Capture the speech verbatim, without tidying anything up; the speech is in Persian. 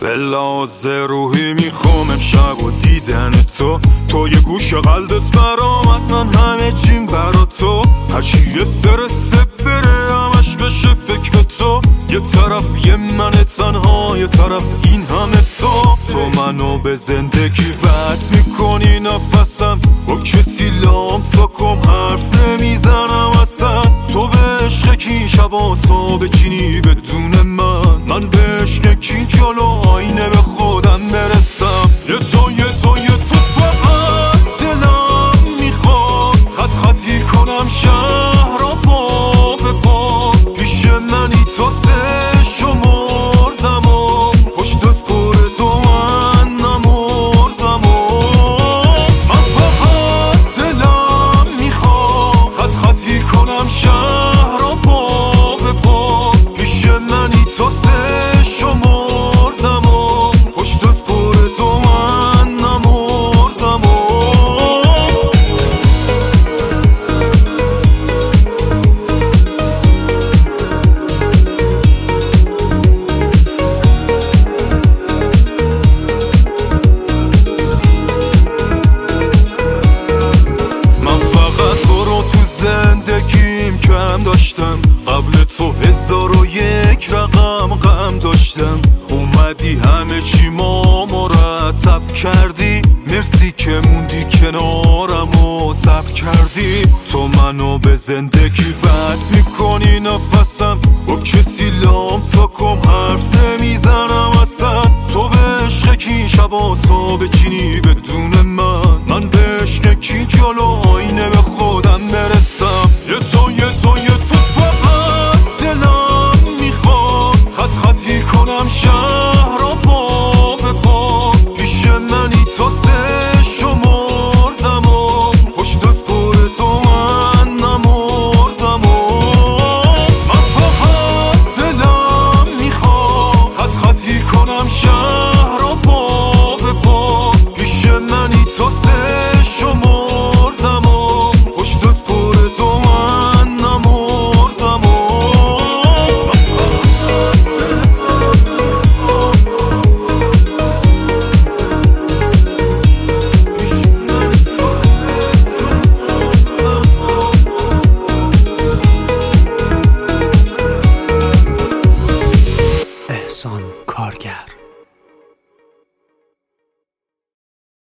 به لحاظ روحی میخوام امشب و دیدن تو تو یه گوش قلبت برآمد، من همه چیم برا تو. هرچی یه سر سب بره همش بشه فکر به تو. یه طرف یه من تنها، یه طرف این همه تو. تو منو به زندگی وصل میکنی نفسم، با کسی لام تا کم حرف نمیزنم اصلا. تو به عشق کی شبا تو بچینی بدون من، من به عشق کی جلو آینه به خودم برسم. یه تو یه تو یه تو فقط دلم میخواد خط خطی کنم شهر را پا به پا. پیش منی تا سه شمردم و پشتت پر تو من نمردم و من فقط دلم میخواد خط خطی کنم شهر را پا به پا. پیش منی تا سه شمردم و پشتت پر تو من نمردم و من فقط تو رو تو زندگیم کم داشتم، قبل تو هزار و یک رقم غم داشتم. اومدی همه چی ما مرتب کردی، مرسی که موندی کنارم و صبر کردی. تو منو به زندگی وصل میکنی نفسم، با کسی لام تا کم حرف نمیزنم اصلا. تو به عشق کی شبا تو بچینی